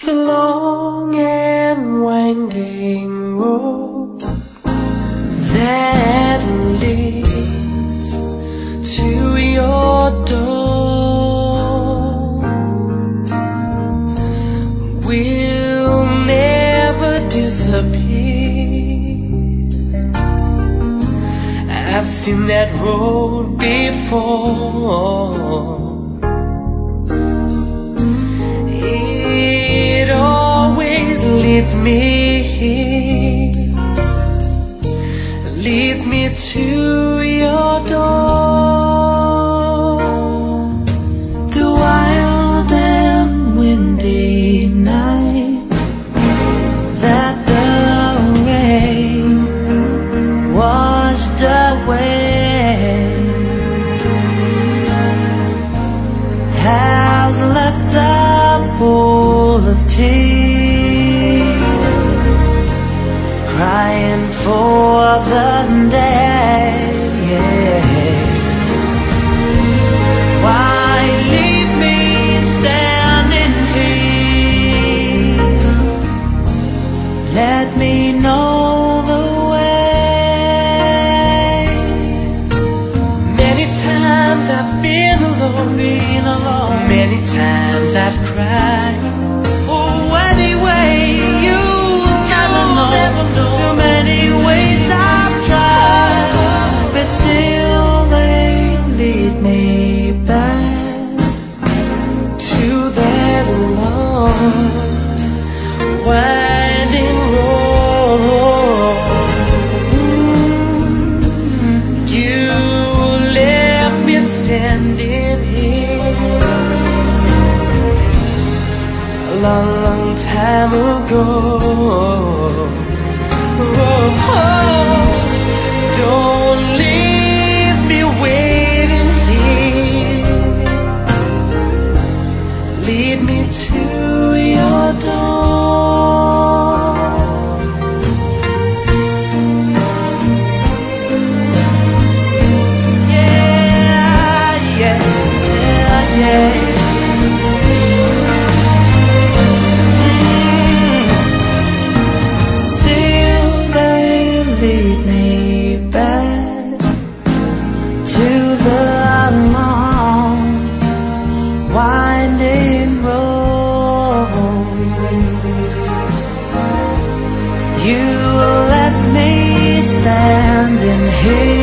the long and winding road that leads to your door will never disappear. I've seen that road before. It always leads me here, leads me to your door. The wild and windy night that the rain washed away has left a pool of tears, crying for the day. Why leave me standing here? Let me know the way. Many times I've been alone, many times I've cried. Oh, anyway, you never know how many ways I've tried, but still they lead me back to that long winding road. You left me standing here a long, long time ago. Don't leave me waiting here. Lead me to your door. Yeah, yeah, yeah, yeah. Lead me back to the long winding road. You left me standing here